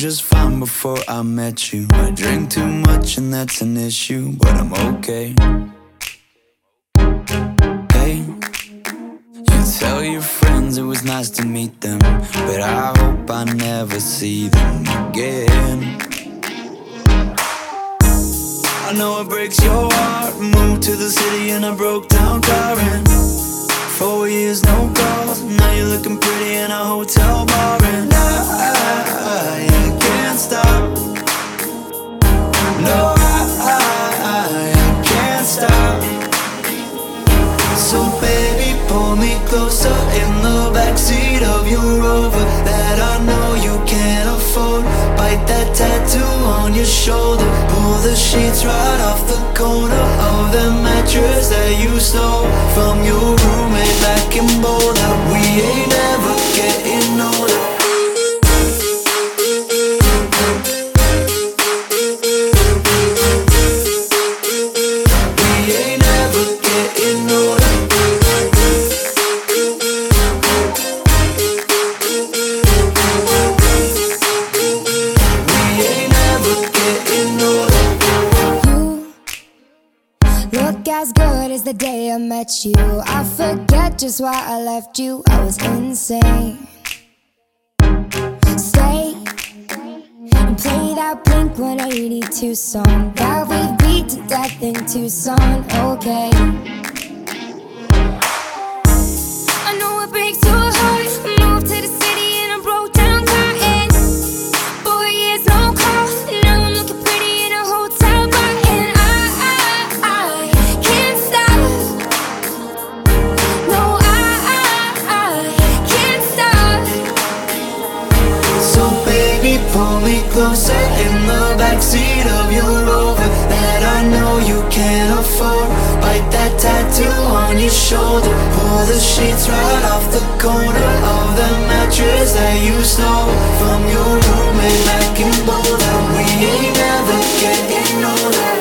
just fine before I met you. I drink too much and that's an issue, but I'm okay. Hey, you tell your friends it was nice to meet them, but I hope I never see them again. I know it breaks your heart. Moved to the city in a broke down car, and 4 years no calls. Now you're looking pretty in a hotel bar, and I can't stop. No, I can't stop. So baby, pull me closer in the backseat of your Rover that I know you can't afford. Bite that tattoo on your shoulder. Pull the sheets right off the corner of the mattress that you stole from your roommate back in Boulder. We ain't never getting older. As good as the day I met you. I forget just why I left you. I was insane. Stay and play that Blink-182 song that we beat to death in Tucson. Okay, I know it breaks your heart. Moved to the city in a broke down car, and 4 years no call. Now I'm looking pretty in a hotel bar, and I can't stop. No, I can't stop. So baby, pull me closer in the backseat of your Rover that I know you can't afford. Bite that tattoo on your shoulder. Pull the sheets right off the corner of the mattress that you stole from your roommate back in Boulder. We ain't never getting older.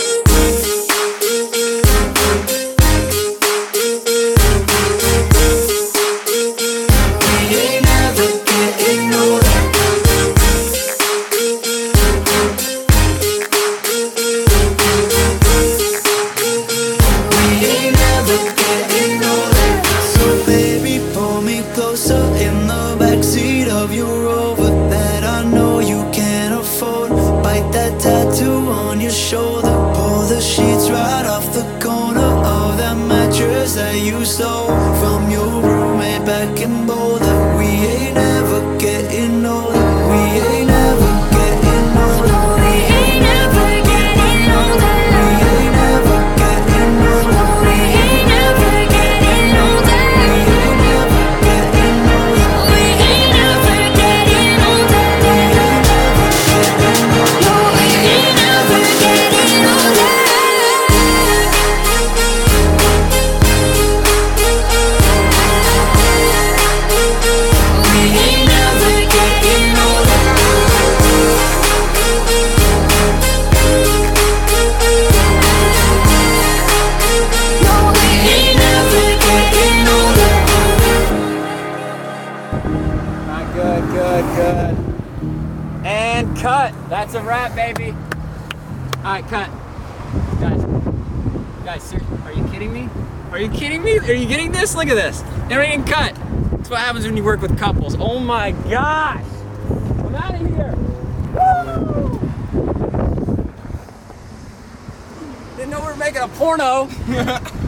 Shoulder, pull the sheets right off the corner of that mattress that you stole from your roommate back in Boulder. We ain't never getting older. We ain't never getting older. We ain't never getting older. We ain't never getting older. We ain't never getting older. We ain't never getting older. We ain't never getting older. We ain't never getting older. We ain't never getting older. Good. And cut. That's a wrap, baby. Alright, cut. Guys, seriously, are you kidding me? Are you kidding me? Are you getting this? Look at this. Never even cut. That's what happens when you work with couples. Oh my gosh. I'm out of here. Woo! Didn't know we were making a porno.